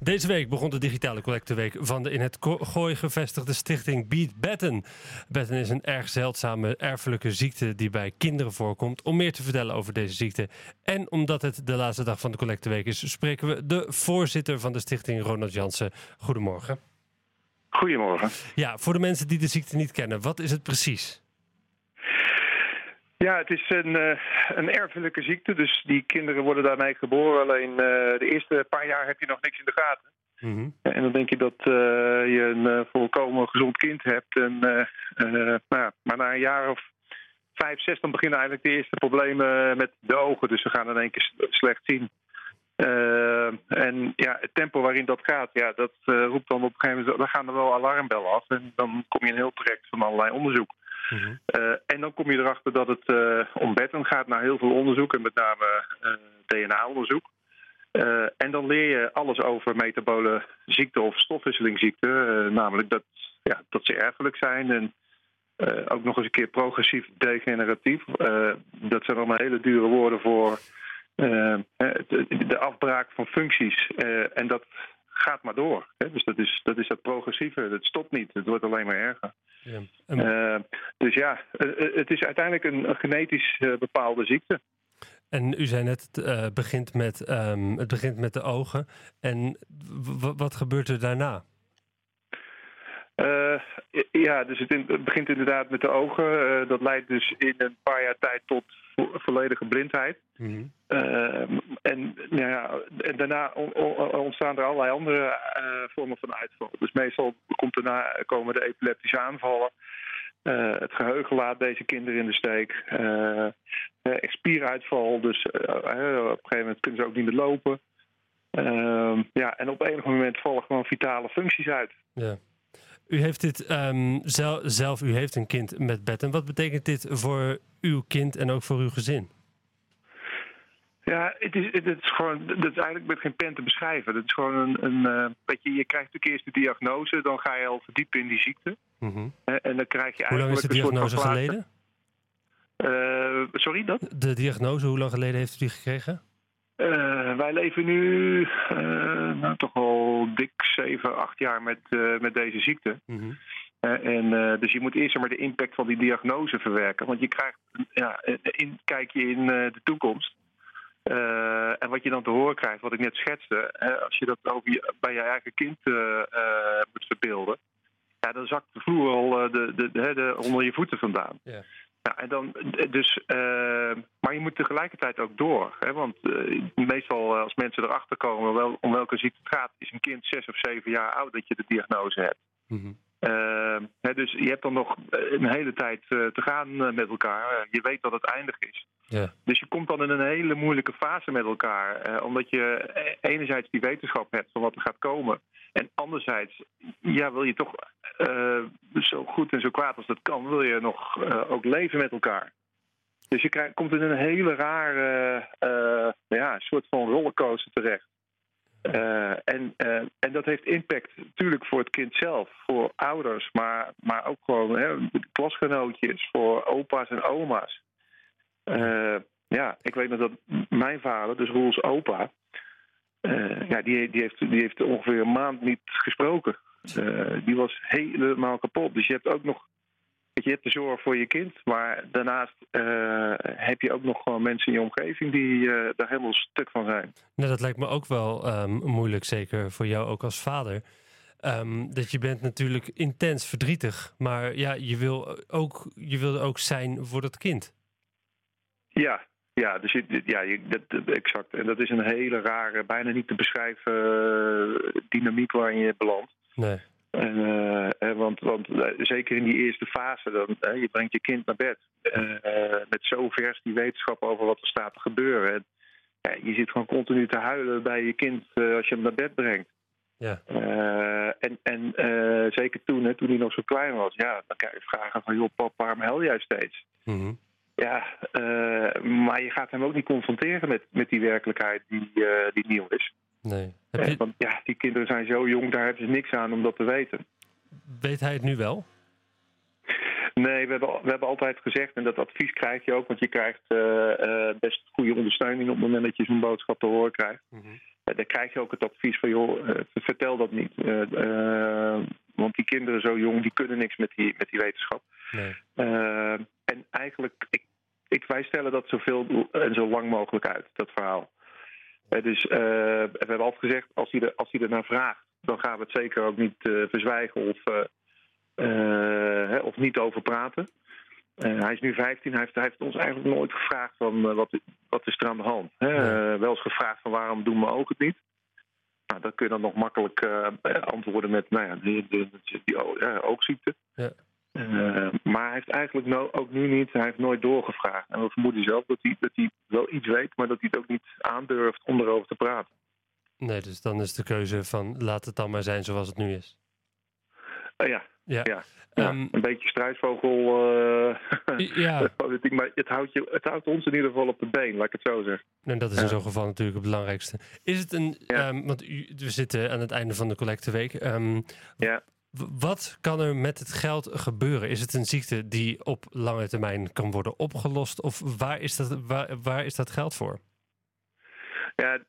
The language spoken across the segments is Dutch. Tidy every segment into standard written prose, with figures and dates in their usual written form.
Deze week begon de digitale collecteweek van de in het Gooi gevestigde stichting Beat Batten. Batten is een erg zeldzame erfelijke ziekte die bij kinderen voorkomt. Om meer te vertellen over deze ziekte en omdat het de laatste dag van de collecteweek is, spreken we de voorzitter van de stichting, Ronald Jansen. Goedemorgen. Goedemorgen. Ja, voor de mensen die de ziekte niet kennen, wat is het precies? Ja, het is een erfelijke ziekte, dus die kinderen worden daarmee geboren. Alleen de eerste paar jaar heb je nog niks in de gaten. Mm-hmm. En dan denk je dat je een volkomen gezond kind hebt. Maar na een jaar of 5, 6 dan beginnen eigenlijk de eerste problemen met de ogen. Dus ze gaan in één keer slecht zien. En ja, het tempo waarin dat gaat, ja, dat roept dan op een gegeven moment, dan gaan er wel alarmbellen af. En dan kom je in een heel traject van allerlei onderzoek. Mm-hmm. En dan kom je erachter dat het om Batten gaat naar heel veel onderzoek. En met name DNA-onderzoek. En dan leer je alles over metabole ziekte of stofwisselingsziekten. Namelijk dat ze erfelijk zijn. En ook nog eens een keer progressief degeneratief. Dat zijn allemaal hele dure woorden voor de afbraak van functies. En dat gaat maar door. Hè? Dus dat is het progressieve. Dat stopt niet. Het wordt alleen maar erger. Ja. Dus ja, het is uiteindelijk een genetisch bepaalde ziekte. En u zei net, het begint met de ogen. En wat gebeurt er daarna? Ja, dus het begint inderdaad met de ogen. Dat leidt dus in een paar jaar tijd tot volledige blindheid. Mm-hmm. En daarna ontstaan er allerlei andere vormen van uitval. Dus meestal komen de epileptische aanvallen. Het geheugen laat deze kinderen in de steek. Spieruitval, dus op een gegeven moment kunnen ze ook niet meer lopen. En op enig moment vallen gewoon vitale functies uit. Ja. U heeft dit u heeft een kind met Batten. Wat betekent dit voor uw kind en ook voor uw gezin? Ja, het is gewoon, dat is eigenlijk met geen pen te beschrijven. Het is gewoon je krijgt natuurlijk eerst de diagnose, dan ga je al verdiepen in die ziekte. Mm-hmm. En dan krijg je hoe lang is de diagnose geleden? Sorry, dat? De diagnose, hoe lang geleden heeft u die gekregen? Wij leven nu toch al dik 7, 8 jaar met deze ziekte. Mm-hmm. Dus je moet eerst maar de impact van die diagnose verwerken. Want je krijgt kijk je in de toekomst. En wat je dan te horen krijgt, wat ik net schetste, als je dat bij je eigen kind moet verbeelden, ja, dan zakt de vloer al onder je voeten vandaan. Yeah. Ja, en dan, maar je moet tegelijkertijd ook door. Hè, want meestal als mensen erachter komen om welke ziekte het gaat, is een kind 6 of 7 jaar oud dat je de diagnose hebt. Mm-hmm. Dus je hebt dan nog een hele tijd te gaan met elkaar. Je weet dat het eindig is. Yeah. Dus je komt dan in een hele moeilijke fase met elkaar. Omdat je enerzijds die wetenschap hebt van wat er gaat komen. En anderzijds wil je toch zo goed en zo kwaad als dat kan, wil je nog ook leven met elkaar. Dus je komt in een hele rare soort van rollercoaster terecht. En dat heeft impact natuurlijk voor het kind zelf, voor ouders, maar ook gewoon klasgenootjes, voor opa's en oma's. Ik weet nog dat mijn vader, dus Roels opa, die heeft ongeveer een maand niet gesproken. Die was helemaal kapot. Dus je hebt ook nog, je hebt de zorg voor je kind, maar daarnaast heb je ook nog gewoon mensen in je omgeving die daar helemaal stuk van zijn. Nou, dat lijkt me ook wel moeilijk, zeker voor jou ook als vader. Dat je bent natuurlijk intens verdrietig, maar ja, je wil ook zijn voor dat kind. Ja, dus exact. En dat is een hele rare, bijna niet te beschrijven dynamiek waarin je belandt. Nee. Want zeker in die eerste fase, je brengt je kind naar bed. Met zo vers die wetenschap over wat er staat te gebeuren. En, je zit gewoon continu te huilen bij je kind als je hem naar bed brengt. Ja. Zeker toen hij nog zo klein was, dan krijg je vragen van, joh pap, waarom huil jij steeds? Mm-hmm. Ja, maar je gaat hem ook niet confronteren met die werkelijkheid die nieuw is. Nee. Want die kinderen zijn zo jong, daar hebben ze niks aan om dat te weten. Weet hij het nu wel? Nee, we hebben altijd gezegd, en dat advies krijg je ook, want je krijgt best goede ondersteuning op het moment dat je zo'n boodschap te horen krijgt. Mm-hmm. dan krijg je ook het advies van, joh, vertel dat niet. Want die kinderen zo jong, die kunnen niks met die wetenschap. Nee. En eigenlijk, wij stellen dat zoveel en zo lang mogelijk uit, dat verhaal. Dus we hebben altijd gezegd, als hij er naar vraagt, dan gaan we het zeker ook niet verzwijgen of niet over praten. Hij is nu 15, hij heeft ons eigenlijk nooit gevraagd van wat is er aan de hand. Wel eens gevraagd van waarom doen mijn ogen het niet. Nou, dat kun je dan nog makkelijk antwoorden met die oogziekte. Ja. Maar hij heeft eigenlijk ook nu niet, hij heeft nooit doorgevraagd. En we vermoeden zelf dat hij wel iets weet, maar dat hij het ook niet aandurft om erover te praten. Nee, dus dan is de keuze van laat het dan maar zijn zoals het nu is. Ja. Een beetje struisvogel. Maar het houdt ons in ieder geval op de been, laat ik het zo zeggen. En dat is in zo'n geval natuurlijk het belangrijkste. Is het want we zitten aan het einde van de collecteweek. Wat kan er met het geld gebeuren? Is het een ziekte die op lange termijn kan worden opgelost? Of waar is dat geld voor? Ja,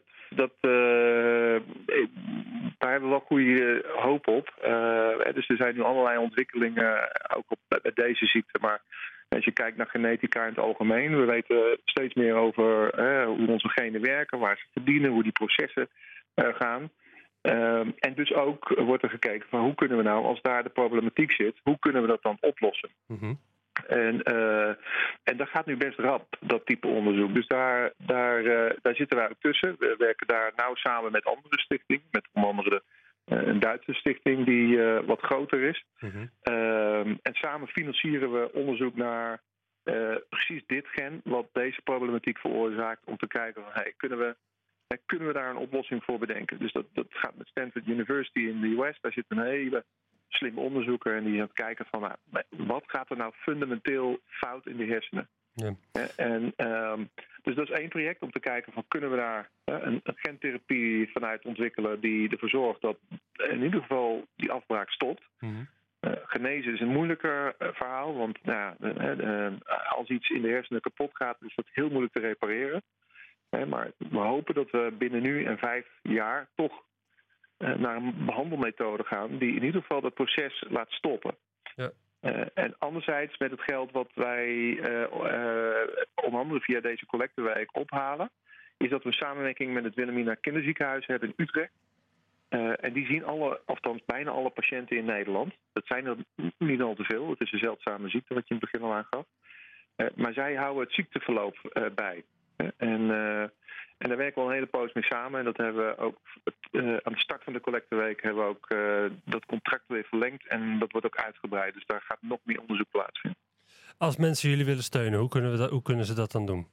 daar hebben we wel goede hoop op. Dus er zijn nu allerlei ontwikkelingen, ook bij deze ziekte. Maar als je kijkt naar genetica in het algemeen, we weten steeds meer over hoe onze genen werken, waar ze verdienen, hoe die processen gaan. En dus ook wordt er gekeken van hoe kunnen we nou, als daar de problematiek zit, hoe kunnen we dat dan oplossen? Mm-hmm. En dat gaat nu best rap, dat type onderzoek. Dus daar zitten wij ook tussen. We werken daar nauw samen met andere stichtingen. Met onder andere een Duitse stichting die wat groter is. Mm-hmm. En samen financieren we onderzoek naar precies dit gen, wat deze problematiek veroorzaakt. Om te kijken van, kunnen we daar een oplossing voor bedenken? Dus dat gaat met Stanford University in de US. Daar zit een hele slim onderzoeker en die gaat kijken van wat gaat er nou fundamenteel fout in de hersenen. Ja. Dus dat is één project om te kijken van kunnen we daar een gentherapie vanuit ontwikkelen die ervoor zorgt dat in ieder geval die afbraak stopt. Mm-hmm. Genezen is een moeilijker verhaal, want als iets in de hersenen kapot gaat, is dat heel moeilijk te repareren. Maar we hopen dat we binnen nu en 5 jaar toch naar een behandelmethode gaan die in ieder geval dat proces laat stoppen. Ja. En anderzijds met het geld wat wij onder andere via deze collectewijk ophalen, is dat we samenwerking met het Wilhelmina Kinderziekenhuis hebben in Utrecht. En die zien bijna alle patiënten in Nederland. Dat zijn er niet al te veel. Het is een zeldzame ziekte wat je in het begin al aangaf. Maar zij houden het ziekteverloop bij. En daar werken we al een hele poos mee samen. En dat hebben we ook aan de start van de collecteweek hebben we ook dat contract weer verlengd. En dat wordt ook uitgebreid. Dus daar gaat nog meer onderzoek plaatsvinden. Als mensen jullie willen steunen, hoe kunnen ze dat dan doen?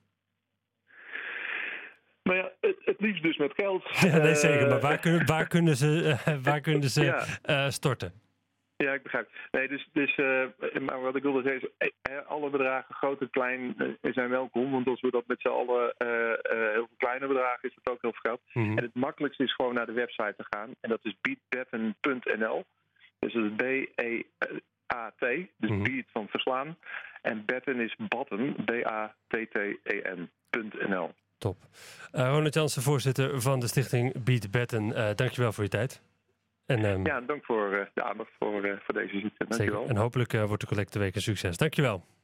Nou ja, het liefst dus met geld. Ja, nee, zeker. Maar waar kunnen ze storten? Ja, ik begrijp. Nee, maar wat ik wilde zeggen is, alle bedragen, groot en klein, zijn welkom. Want als we dat met z'n allen heel veel kleine bedragen, is dat ook heel veel geld. Mm-hmm. En het makkelijkste is gewoon naar de website te gaan. En dat is beatbetten.nl. Dus dat is B-E-A-T. Dus mm-hmm. Beat van verslaan. En betten is batten, B-A-T-T-E-N.nl. Top. Ronald Jansen, voorzitter van de stichting Beat Betten. Dankjewel voor je tijd. En, dank voor de aandacht voor deze ziekte. Dankjewel. Zeker. En hopelijk wordt de collecteweek een succes. Dankjewel.